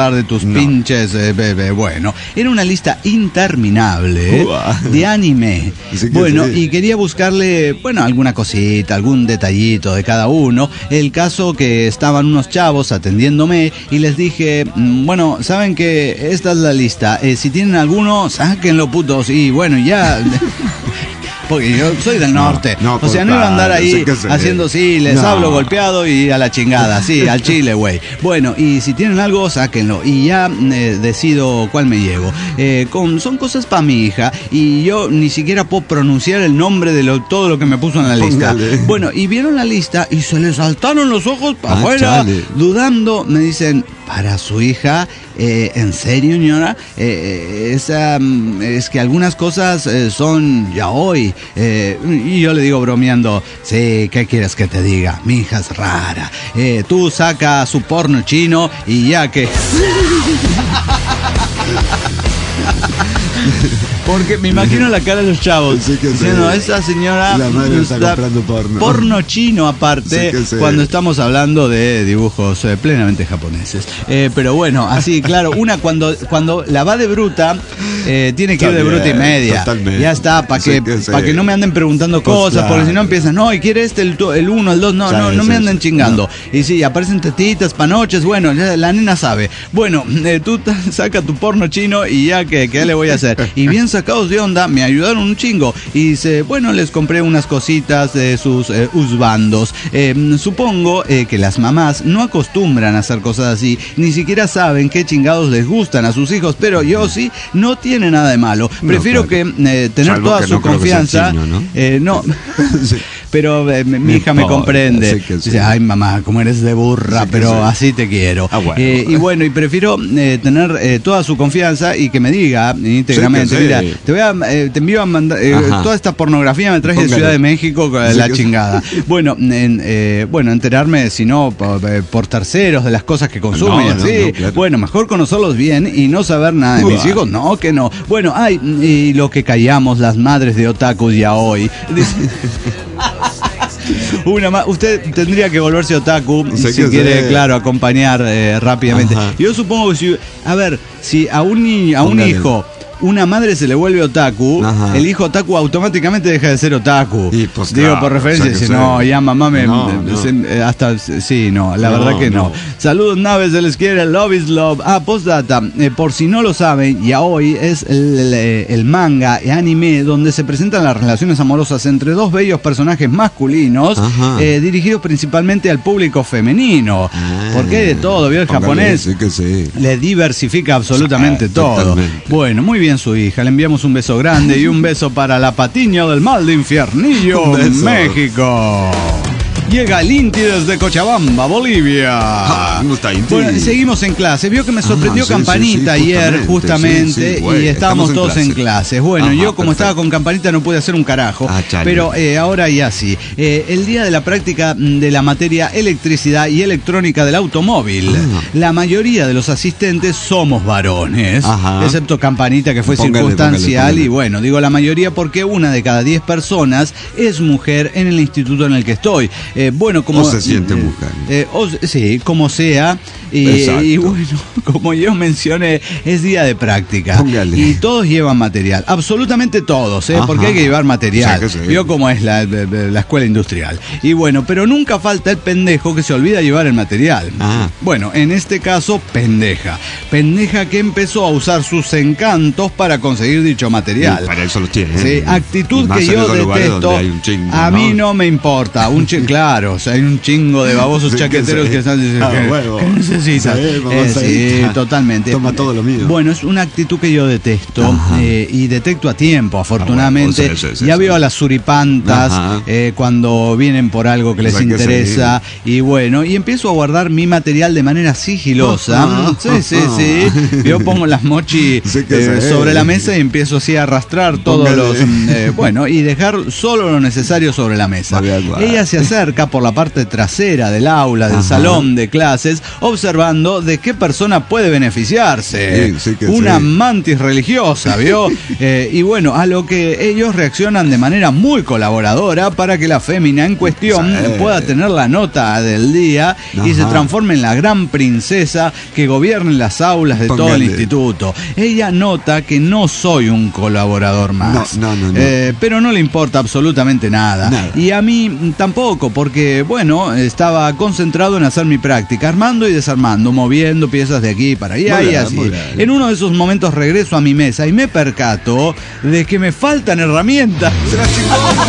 acordar de tus no. pinches, eh, bebé. Bueno, era una lista interminable uh, de anime. Sí bueno, sí. y quería buscarle, bueno, alguna cosita, algún detallito de cada uno. El caso que estaban unos chavos atendiéndome y les dije, bueno, saben que esta es la lista. Eh, si tienen alguno, sáquenlo, putos. Y bueno, ya... Porque yo soy del norte, no, no, o sea, no iba a andar ahí haciendo, sí, les no. hablo golpeado y a la chingada, sí, al chile, güey. Bueno, y si tienen algo, sáquenlo, y ya eh, decido cuál me llevo. Eh, con, son cosas para mi hija, y yo ni siquiera puedo pronunciar el nombre de lo, todo lo que me puso en la lista. Póngale. Bueno, y vieron la lista y se les saltaron los ojos para ah, afuera, chale. dudando, me dicen... Para su hija, eh, ¿en serio, señora? Eh, es, um, es que algunas cosas eh, son ya hoy. Eh, y yo le digo bromeando, sí, ¿qué quieres que te diga? Mi hija es rara. Eh, tú saca su porno chino y ya que... Porque me imagino la cara de los chavos sí que diciendo, sí. esa señora la madre está comprando porno. Porno chino aparte, sí sí. cuando estamos hablando de dibujos eh, plenamente japoneses. Eh, pero bueno, así, claro, una cuando cuando la va de bruta, eh, tiene que ir de bruta y media. Totalmente. Ya está, para que, que, sí. que no me anden preguntando pues cosas, claro. porque si no empiezan, no, y quiere este, el, el uno, el dos, no, sí, no, no sí, me anden sí. chingando. No. Y sí, aparecen tetitas, panoches, bueno, ya la nena sabe. Bueno, eh, tú saca tu porno chino y ya que, ¿qué le voy a hacer? Y bien sacados de onda, me ayudaron un chingo. Y dice, bueno, les compré unas cositas de sus eh, husbandos. Eh, supongo eh, que las mamás no acostumbran a hacer cosas así, ni siquiera saben qué chingados les gustan a sus hijos, pero yo sí, no tiene nada de malo. Prefiero no, claro. que eh, tener Salvo toda que su no confianza. Chino, ¿no? Eh, no. sí. Pero eh, mi hija me comprende. Sí sí. Dice, ay mamá, como eres de burra, sí pero sí. así te quiero. Ah, bueno. Eh, y bueno, y prefiero eh, tener eh, toda su confianza y que me diga íntegramente, sí mira, sí. te voy a, eh, te envío a mandar eh, toda esta pornografía me traje Póngale. de Ciudad de México con sí la chingada. Sí. Bueno, en, eh, bueno, enterarme si no por, por terceros de las cosas que consumen, no, no, sí. No, claro. Bueno, mejor conocerlos bien y no saber nada de Uah. mis hijos, no, que no. Bueno, ay, y lo que callamos las madres de otakus ya hoy. Una más, usted tendría que volverse otaku sé si quiere, sé. claro, acompañar eh, rápidamente. Ajá. Yo supongo que si, a ver, si a un niño, a un Póngale. hijo una madre se le vuelve otaku, Ajá. el hijo otaku automáticamente deja de ser otaku. Y pues, Digo, claro, por referencia, o sea dice, no, ya mamá me... No, me no. Se, hasta, sí, no, la no, verdad que no. no. Saludos, naves, se les quiere, love is love. Ah, postdata, eh, por si no lo saben, ya hoy es el, el, el manga y anime donde se presentan las relaciones amorosas entre dos bellos personajes masculinos, eh, dirigidos principalmente al público femenino. Ah, porque hay de todo, ¿vio? El japonés sí que sí. le diversifica absolutamente ah, todo. Totalmente. Bueno, muy bien su hija, le enviamos un beso grande y un beso para la Patiño del Mal de Infiernillo, México. Llega el Inti desde Cochabamba, Bolivia. Ah, no está Inti. Bueno, seguimos en clase. Vio que me sorprendió ah, sí, Campanita sí, sí, ayer, justamente, sí, sí, güey, y estábamos en todos clase. en clases. Bueno, Ajá, yo como perfecto. estaba con Campanita no pude hacer un carajo, ah, pero eh, ahora ya sí. Eh, el día de la práctica de la materia electricidad y electrónica del automóvil. Ah. La mayoría de los asistentes somos varones, Ajá. excepto Campanita, que fue póngale, circunstancial. Póngale, póngale. Y bueno, digo la mayoría porque una de cada diez personas es mujer en el instituto en el que estoy. Eh, bueno, como... O se siente eh, mujer. Eh, o, sí, como sea. Y, y bueno, como yo mencioné, es día de práctica. Póngale. Y todos llevan material. Absolutamente todos, ¿eh? Porque hay que llevar material. Sí, Vio cómo es la, la escuela industrial. Y bueno, pero nunca falta el pendejo que se olvida llevar el material. Ah. Bueno, en este caso, pendeja. Pendeja que empezó a usar sus encantos para conseguir dicho material. Sí, para eso los tiene. Sí, actitud que yo detesto. Chingo, a ¿no? mí no me importa. Un chingo, claro, o sea, hay un chingo de babosos sí, chaqueteros que, que están diciendo ah, que, bueno, que necesitas. Sí, eh, sí totalmente. Toma todo lo mío. Bueno, es una actitud que yo detesto eh, y detecto a tiempo, afortunadamente. Ah, bueno, sí, sí, sí, ya sí, veo sí. a las suripantas eh, cuando vienen por algo que les o sea, interesa que sí. y bueno, y empiezo a guardar mi material de manera sigilosa. Uh-huh. Sí, sí, sí. Yo pongo las mochi sí eh, sobre la mesa y empiezo así a arrastrar todos Póngale. los... Eh, bueno, y dejar solo lo necesario sobre la mesa. Ella se acerca tuerca por la parte trasera del aula, del Ajá. salón de clases, observando de qué persona puede beneficiarse. Sí, sí que Una sí. mantis religiosa, ¿vio? eh, y bueno, a lo que ellos reaccionan de manera muy colaboradora para que la fémina en cuestión sí. pueda tener la nota del día Ajá. y se transforme en la gran princesa que gobierne las aulas de Póngale. todo el instituto. Ella nota que no soy un colaborador más, no, no, no, no. Eh, pero no le importa absolutamente nada. nada. Y a mí tampoco, porque bueno, estaba concentrado en hacer mi práctica, armando y desarmando, moviendo piezas de aquí para allá muy y bien, así. En uno de esos momentos regreso a mi mesa y me percato de que me faltan herramientas. Se la chingó,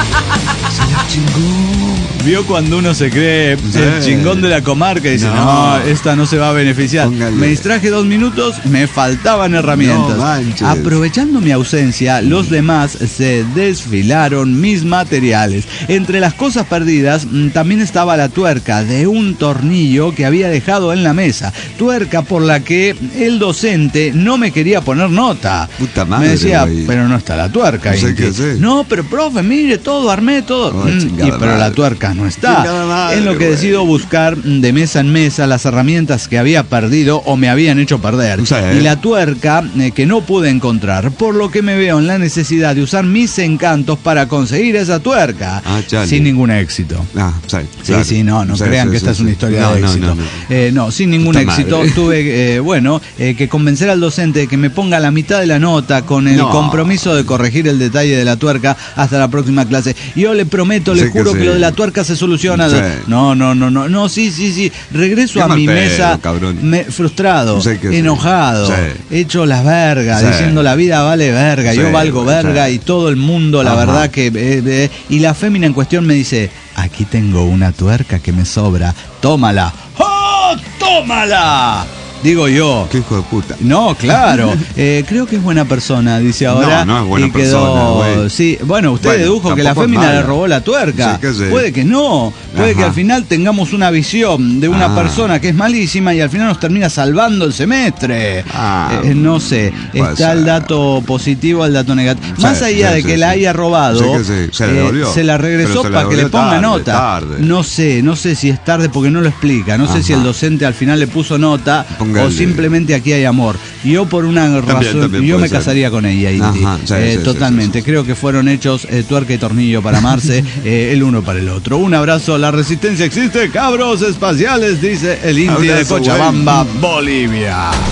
se la chingó. Vio cuando uno se cree sí. el chingón de la comarca y dice, no, no esta no se va a beneficiar. Póngale. Me distraje dos minutos, me faltaban herramientas. No, aprovechando mi ausencia, los demás se desfilaron mis materiales. Entre las cosas perdidas también estaba la tuerca de un tornillo que había dejado en la mesa. Tuerca por la que el docente no me quería poner nota. Puta madre, me decía, wey. pero no está la tuerca. No, sé qué sé. no, pero profe, mire todo, armé todo. Oh, mm, y, pero madre. la tuerca no está. Madre, en lo que wey. decido buscar de mesa en mesa las herramientas que había perdido o me habían hecho perder. Sí. Y la tuerca eh, que no pude encontrar, por lo que me veo en la necesidad de usar mis encantos para conseguir esa tuerca. Ah, sin ningún éxito. Ah, sí, sí, claro. sí, no, no sí, crean sí, que sí, esta sí. es una historia no, de no, éxito. No, no. Eh, no, sin ningún Puta éxito. madre. Tuve, eh, bueno, eh, que convencer al docente de que me ponga la mitad de la nota con el No. compromiso de corregir el detalle de la tuerca hasta la próxima clase. Y yo le prometo, le Sí que juro que, sí. lo de la tuerca se soluciona. Sí. No, no, no, no, no, sí, sí, sí. Regreso Qué a mal mi pedo, mesa cabrón. me, frustrado, Sí que sí. enojado, Sí. hecho las vergas, Sí. diciendo la vida vale verga, Sí, yo valgo sí. verga y todo el mundo, la Ajá. verdad que... Eh, eh, y la fémina en cuestión me dice, aquí tengo una tuerca que me sobra, tómala. ¡Oh, tómala! Digo yo. Qué hijo de puta. No, claro. Eh, creo que es buena persona, dice ahora. No, no es buena y quedó, persona, güey. sí, bueno, usted Bueno, dedujo que la tampoco es fémina mala. le robó la tuerca. Sí, que sí. Puede que no. Puede Ajá. que al final tengamos una visión de una Ah. persona que es malísima y al final nos termina salvando el semestre. Ah. Eh, no sé. Puede Está el ser. dato positivo, el dato negativo. Sí, Más allá sí, de sí, que sí. la haya robado, Sí que sí. Se la eh, devolvió. se la regresó Pero se la para que le devolvió ponga tarde, nota. tarde. No sé, no sé si es tarde porque no lo explica. No sé Ajá. si el docente al final le puso nota Póngale. o simplemente aquí hay amor. Yo por una razón, también yo puede me ser. casaría con ella, Inti. Ajá, sí, Eh, sí, sí, totalmente. sí, sí. Creo que fueron hechos eh, tuerca y tornillo para amarse, eh, el uno para el otro. Un abrazo, la resistencia existe, cabros espaciales, dice el Inti de Abrazo, Cochabamba, Bolivia. ¡Al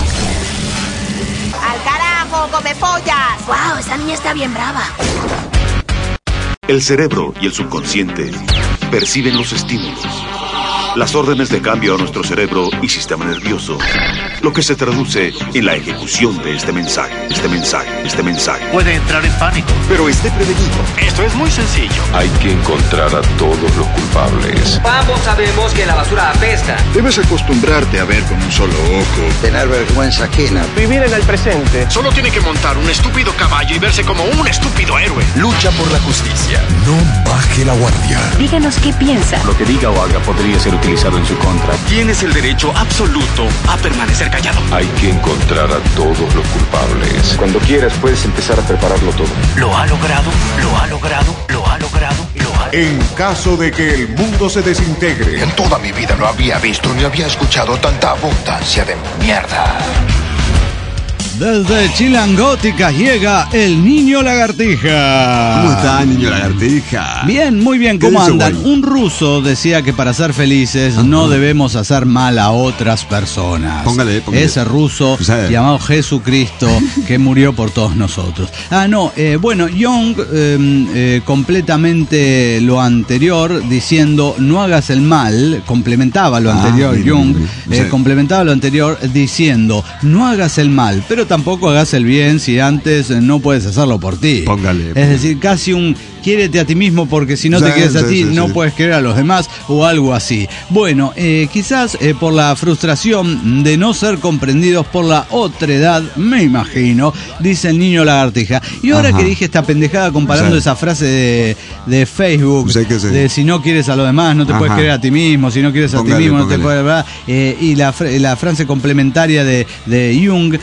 carajo, come pollas! ¡Wow! Esa niña está bien brava. El cerebro y el subconsciente perciben los estímulos, las órdenes de cambio a nuestro cerebro y sistema nervioso, lo que se traduce en la ejecución de este mensaje, este mensaje, este mensaje. Puede entrar en pánico. Pero esté prevenido. Esto es muy sencillo. Hay que encontrar a todos los culpables. Ambos sabemos que la basura apesta. Debes acostumbrarte a ver con un solo ojo. Tener vergüenza ajena. Vivir en el presente. Solo tiene que montar un estúpido caballo y verse como un estúpido héroe. Lucha por la justicia. No baje la guardia. Díganos qué piensa. Lo que diga o haga podría ser utilizado en su contra. Tienes el derecho absoluto a permanecer callado. Hay que encontrar a todos los culpables. Cuando quieras puedes empezar a prepararlo todo. Lo ha logrado, lo ha logrado, lo ha logrado, lo ha... En caso de que el mundo se desintegre. En toda mi vida no había visto ni había escuchado tanta abundancia de mierda. Desde Chilangótica llega el Niño Lagartija. ¿Cómo está, Niño Lagartija? Bien, muy bien, ¿cómo ¿Qué dice, andan? güey? Un ruso decía que para ser felices Ajá. no debemos hacer mal a otras personas. Póngale, póngale. Ese ruso Sí. llamado Jesucristo que murió por todos nosotros. Ah, no, eh, bueno, Jung eh, eh, completamente lo anterior diciendo no hagas el mal, complementaba lo Ah, anterior, bien, Jung bien, eh, sí. complementaba lo anterior diciendo no hagas el mal, pero tampoco hagas el bien si antes eh, no puedes hacerlo por ti. Póngale, Es póngale. decir, casi un quiérete a ti mismo porque si no Sí, te quieres a sí, ti sí, no sí. puedes querer a los demás o algo así. Bueno, eh, quizás eh, por la frustración de no ser comprendidos por la otredad, me imagino, dice el Niño Lagartija. Y ahora Ajá. que dije esta pendejada comparando Sí. esa frase de, de Facebook, Sí que sí. de si no quieres a los demás no te Ajá. puedes querer a ti mismo, si no quieres a Póngale, ti mismo no te póngale. puedes, ¿verdad? Eh, y la, fra- la frase complementaria de, de Jung, eh,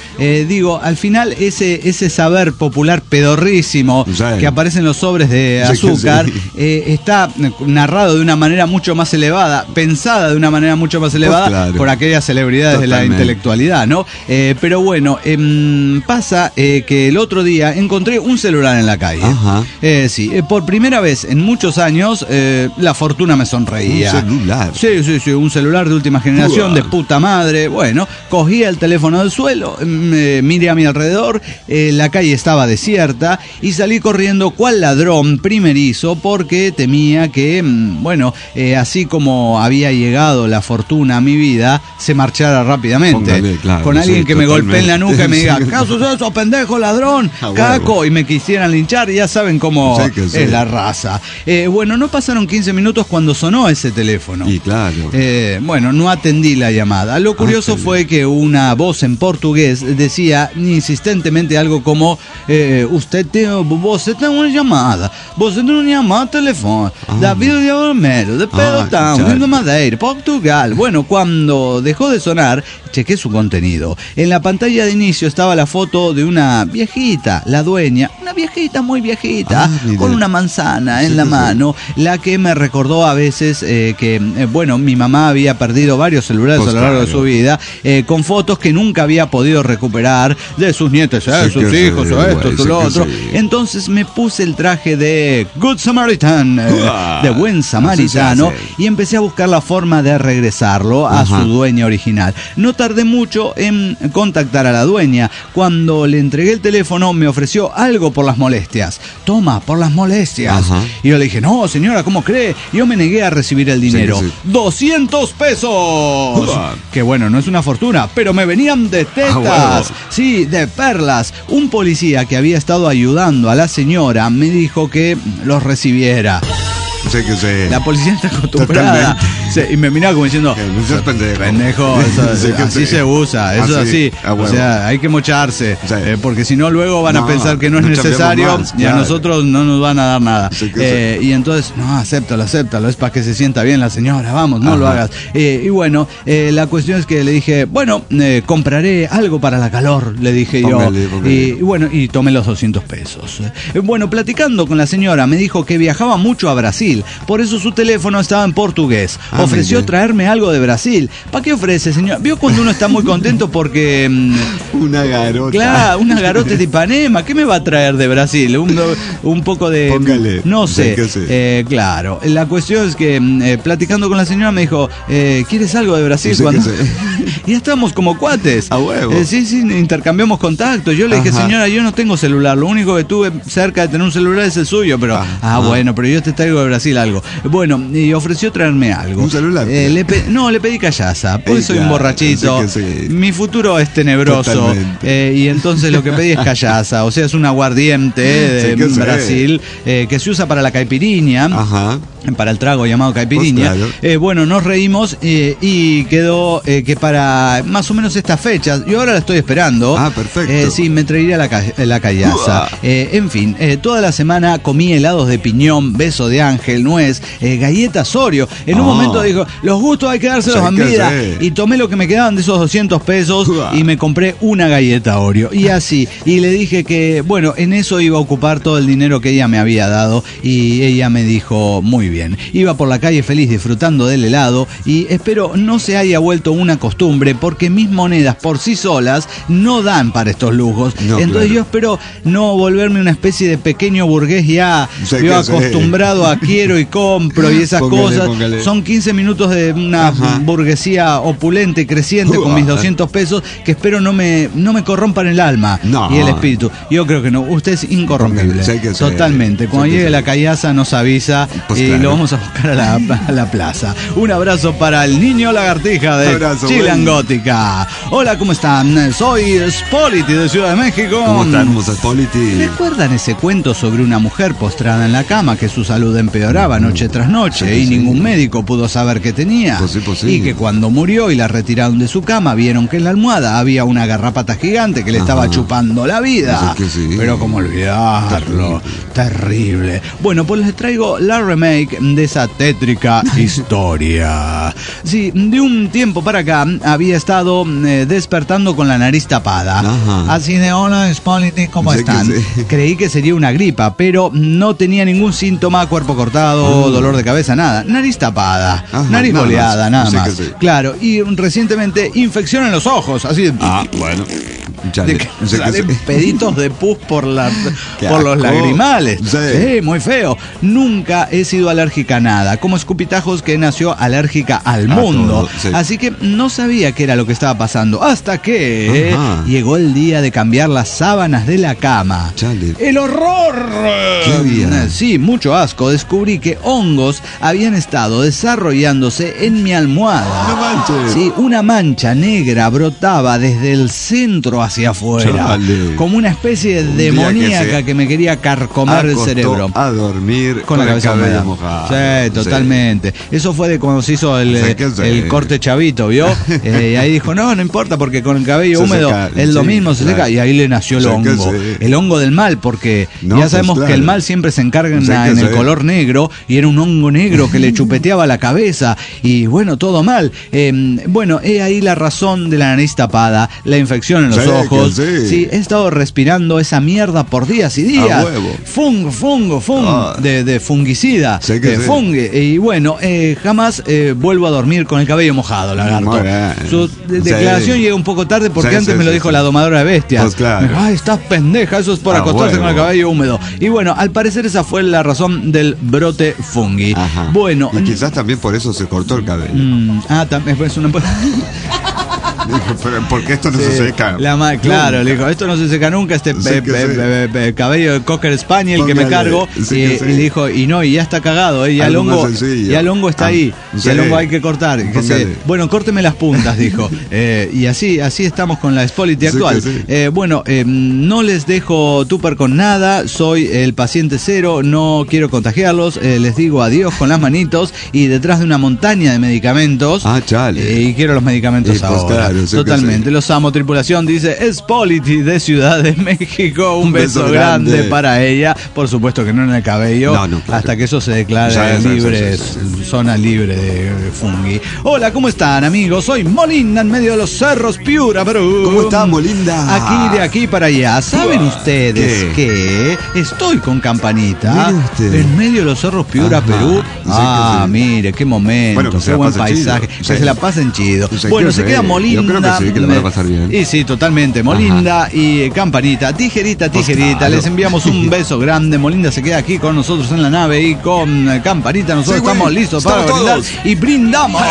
digo, al final ese, ese saber popular pedorrísimo sí. que aparece en los sobres de azúcar sí, sí. Eh, está narrado de una manera mucho más elevada, pensada de una manera mucho más elevada oh, claro. por aquellas celebridades Totalmente. de la intelectualidad, ¿no? Eh, pero bueno, eh, pasa eh, que el otro día encontré un celular en la calle. Ajá. Eh, sí, eh, por primera vez en muchos años eh, la fortuna me sonreía. Un celular. Sí, sí, sí, un celular de última generación, Uah. de puta madre. Bueno, cogí el teléfono del suelo, me miré a mi alrededor, eh, la calle estaba desierta y salí corriendo cual ladrón primerizo porque temía que, bueno, eh, así como había llegado la fortuna a mi vida, se marchara rápidamente. Póngale, claro, con alguien sí, que totalmente. me golpee en la nuca y me diga, ¿qué haces eso, pendejo, ladrón, ah, caco? Bueno. Y me quisieran linchar, ya saben cómo sí sí. es la raza. Eh, bueno, no pasaron quince minutos cuando sonó ese teléfono. Y claro. Eh, bueno, no atendí la llamada. Lo curioso ah, fue que una voz en portugués decía insistentemente algo como eh, usted tiene, você tem una llamada, você tiene una llamada de teléfono, ah. David de Almero, de Pedro ah, Town, de Madeira, Portugal. Bueno, cuando dejó de sonar, chequé su contenido. En la pantalla de inicio estaba la foto de una viejita, la dueña, una viejita muy viejita, ah, con una manzana en sí, la sí, mano, sí. la que me recordó a veces eh, que, eh, bueno, mi mamá había perdido varios celulares pues a lo largo claro. de su vida, eh, con fotos que nunca había podido recuperar de sus nietos, eh, sí, sus hijos, sí, o esto, güey, sí, lo otro. Sí. Entonces me puse el traje de Good Samaritan, eh, de buen samaritano, y empecé a buscar la forma de regresarlo a Ajá. su dueña original. No tardé mucho en contactar a la dueña. Cuando le entregué el teléfono me ofreció algo por las molestias. Toma, por las molestias. Ajá. Y yo le dije, no señora, ¿cómo cree? Yo me negué a recibir el dinero. Sí, sí. ¡doscientos pesos! Uh-huh. Que bueno, no es una fortuna, pero me venían de tetas. Ah, bueno. Sí, de perlas. Un policía que había estado ayudando a la señora me dijo que los recibiera. Sí, que sí. La policía está acostumbrada. Sí, y me miraba como diciendo, no seas pendejo. Pendejo, eso, sí, así sí. se usa, eso ah, sí. así. Ah, bueno. O sea, hay que mocharse, sí. eh, porque si no luego van no, a pensar que no es no necesario más, y claro. a nosotros no nos van a dar nada. Sí, eh, sí. Y entonces, no, acéptalo, acéptalo, es para que se sienta bien la señora, vamos, no Ajá. lo hagas. Eh, y bueno, eh, la cuestión es que le dije, bueno, eh, compraré algo para la calor, le dije póngale, yo. Póngale. Y, y bueno, y tomé los doscientos pesos. Eh, bueno, platicando con la señora, me dijo que viajaba mucho a Brasil, por eso su teléfono estaba en portugués. Ah, ofreció mire. traerme algo de Brasil. ¿Para qué ofrece, señor? ¿Vio cuando uno está muy contento porque... Mmm, una garota. Claro, una garota de Ipanema. ¿Qué me va a traer de Brasil? Un, un poco de... Póngale. No sé. Eh, claro. La cuestión es que eh, platicando con la señora me dijo, eh, ¿quieres algo de Brasil? Sí, cuando... Y estamos como cuates. A huevo. Eh, sí, sí, intercambiamos contactos. Yo le dije, Ajá. señora, yo no tengo celular. Lo único que tuve cerca de tener un celular es el suyo. Pero, ah, ah bueno, pero yo te traigo de Brasil algo. Bueno, y ofreció traerme algo. ¿Un celular? Eh, le pe- no, le pedí callaza, porque soy un borrachito. Sí sí. Mi futuro es tenebroso. Eh, y entonces lo que pedí es callaza. O sea, es un aguardiente de sí Brasil eh, que se usa para la caipirinha. Ajá. Para el trago llamado caipirinha. Pues claro. eh, bueno, nos reímos eh, y quedó eh, que para más o menos estas fechas, yo ahora la estoy esperando. Ah, perfecto. Eh, sí, me traería la, ca- la callaza. Eh, en fin, eh, toda la semana comí helados de piñón, beso de ángel, nuez, eh, galletas Oreo. En oh. un momento dijo, los gustos hay que dárselos en vida. Y tomé lo que me quedaban de esos doscientos pesos uh. y me compré una galleta Oreo. Y así, y le dije que, bueno, en eso iba a ocupar todo el dinero que ella me había dado. Y ella me dijo, muy bien. Iba por la calle feliz disfrutando del helado y espero no se haya vuelto una costumbre porque mis monedas por sí solas no dan para estos lujos. No, Entonces claro. yo espero no volverme una especie de pequeño burgués ya sé yo acostumbrado sé. a quiero y compro y esas póngale, cosas. Póngale. Son quince minutos de una Ajá. burguesía opulente, creciente uh, con mis doscientos pesos que espero no me, no me corrompan el alma no. y el espíritu. Yo creo que no. Usted es incorrompible. Sé que Totalmente. Sé. Cuando sé llegue que la callaza nos avisa pues y claro. lo vamos a buscar a la, a la plaza. Un abrazo para el niño lagartija de abrazo, Chilean Gótica. Hola, ¿cómo están? Soy Spolity de Ciudad de México. ¿Cómo están, Spolity? ¿Recuerdan ese cuento sobre una mujer postrada en la cama que su salud empeoraba noche tras noche sí, y sí. ningún médico pudo saber qué tenía. Pues sí, pues sí. Y que cuando murió y la retiraron de su cama, vieron que en la almohada había una garrapata gigante que le Ajá. estaba chupando la vida. Pues es que sí. Pero cómo olvidarlo. Terrible. Terrible. Bueno, pues les traigo la remake de esa tétrica historia. Sí, de un tiempo para acá había estado eh, despertando con la nariz tapada. Ajá. Así de, hola, Spality, ¿cómo sé están? Que sí. Creí que sería una gripa, pero no tenía ningún síntoma, cuerpo cortado, uh. dolor de cabeza, nada. Nariz tapada, Ajá, nariz nada boleada, más. nada más. Sí. Claro, y recientemente infección en los ojos, así de... Ah, bueno. De que no sé salen que peditos de pus por, la, por los lagrimales. Sí. sí, muy feo. Nunca he sido alérgica a nada. Como escupitajos que nació alérgica al a mundo. Todo, sí. Así que no sabía qué era lo que estaba pasando. Hasta que Ajá. llegó el día de cambiar las sábanas de la cama. Chale. ¡El horror! ¿Qué había? Sí, mucho asco. Descubrí que hongos habían estado desarrollándose en mi almohada. ¡No manches! Sí, una mancha negra brotaba desde el centro hacia afuera, Chale. como una especie de demoníaca que, que me quería carcomer el cerebro. A dormir con, con la cabeza cabello mojado. Sí, totalmente. Sí. Eso fue de cuando se hizo el, sí, sí. el corte chavito, ¿vio? eh, y ahí dijo, no, no importa, porque con el cabello se húmedo seca. es lo sí, mismo, se claro. seca. Y ahí le nació el sí, hongo. Sí. El hongo del mal, porque no, ya sabemos pues, claro. que el mal siempre se encarga en, sí, en el sí. color negro, y era un hongo negro que le chupeteaba la cabeza. Y bueno, todo mal. Eh, bueno, he ahí la razón de la nariz tapada, la infección en los sí, ojos. Sí. sí, he estado respirando esa mierda por días y días. Fungo, fungo, fungo, oh. de, de fungicida, sí de sí. fungue. Y bueno, eh, jamás eh, vuelvo a dormir con el cabello mojado, lagarto. Su de declaración sí. llega un poco tarde porque sí, antes sí, me lo dijo sí. la domadora de bestias. Pues claro. Ay, estás pendeja, eso es por ah, acostarse huevo. con el cabello húmedo. Y bueno, al parecer esa fue la razón del brote fungi. Ajá. Bueno. Y quizás también por eso se cortó el cabello. Mm, ah, también es una... Dijo, pero ¿por qué esto no sí, se seca? La ma- claro, nunca. Le dijo, esto no se seca nunca, este sí pe- pe- pe- pe- cabello de Cocker Spaniel Póngale. que me cargo. Sí y, sí. y le dijo, y no, y ya está cagado, ¿eh? ya, el hongo, ya el hongo está ah, ahí, sí. ya el hongo hay que cortar. Que se, bueno, córteme las puntas, dijo. eh, y así así estamos con la Spality actual. Sí, sí. Eh, bueno, eh, no les dejo tupper con nada, soy el paciente cero, no quiero contagiarlos, eh, les digo adiós con las manitos y detrás de una montaña de medicamentos. Ah, chale. Eh, y quiero los medicamentos sí, ahora. Pues, claro. Totalmente, los amo, tripulación. Dice Spality de Ciudad de México. Un, Un beso, beso grande. grande para ella. Por supuesto que no en el cabello. No, no, claro. Hasta que eso se declare ya, libre, ya, ya, ya, ya. zona libre de fungi. Hola, ¿cómo están, amigos? Soy Molinda en medio de los cerros, Piura, Perú. ¿Cómo está, Molinda? Aquí, de aquí para allá. ¿Saben ustedes ¿Qué? que estoy con Campanita en medio de los cerros, Piura, Ajá. Perú? Ah, sí, mire, qué momento, bueno, qué buen paisaje. Chido. Que sí. se la pasen chido. Sí, bueno, se queda Molinda. Sí, que le van a pasar bien. Y sí, totalmente. Molinda Ajá. y Campanita, tijerita, tijerita. Claro. Les enviamos un beso grande. Molinda se queda aquí con nosotros en la nave y con Campanita nosotros sí, estamos listos para brindar y brindamos.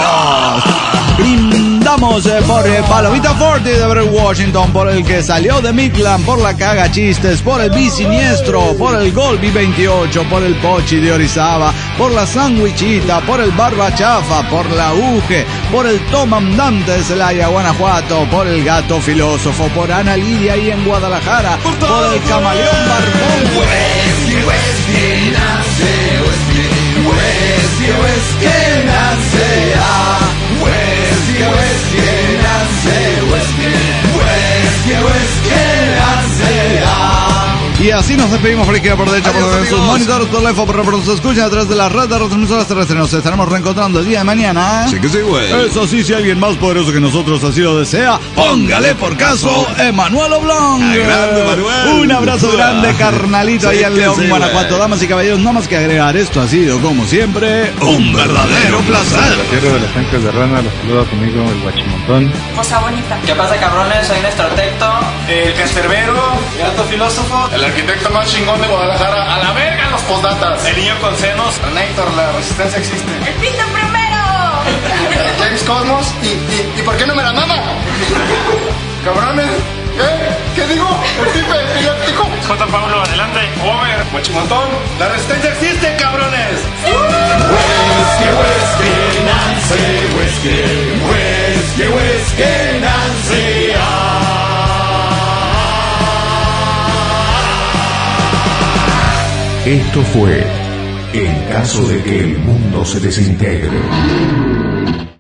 Brindamos eh, por eh, Palomita Forti de Everett Washington, por el que salió de Midland, por la Caga Chistes, por el Biciniestro, por el Golby veintiocho, por el Pochi de Orizaba, por la Sandwichita, por el Barba Chafa, por la Uge, por el Tomandante de Celaya, Guanajuato, por el Gato Filósofo, por Ana Lidia ahí en Guadalajara, por, por el Camaleón Barbón. Whisky, whisky, nace, whisky, whisky, whisky, nace, ah, whisky, whisky, nace, whisky, whisky, whisky, nace, ah. Y así nos despedimos por izquierda, por derecha, por sus monitores, por teléfono, por por se escuchan a través de la red de retransmisoras terrestres. Nos estaremos reencontrando el día de mañana. Sí que sí, güey. Eso sí, si alguien más poderoso que nosotros así lo desea, póngale por caso Emanuel Oblong. Grande, Manuel. Un abrazo grande, carnalito, sí, ahí en León, sí, Guanajuato. Damas y caballeros, no más que agregar, esto ha sido, como siempre, un verdadero placer. La tierra de las ancas de rana, los saluda conmigo el Guachimontón. Cosa bonita. ¿Qué pasa, cabrones? Soy Néstor Tecto, el Cancerbero, el Gato Filósofo, el arquitecto más chingón de Guadalajara. A la verga los postdatas. El niño con senos. Renator, la resistencia existe. El Pinto primero. James Cosmos. ¿Y, y, ¿Y por qué no me la mama? Cabrones. ¿Qué? ¿Qué digo? El tipe epiléptico. J. Pablo, adelante. Over. Guachimontón. La resistencia existe, cabrones. Whisky, whisky, Nancy. Whisky, whisky, whisky, Nancy. Ah. Esto fue en caso de que el mundo se desintegre.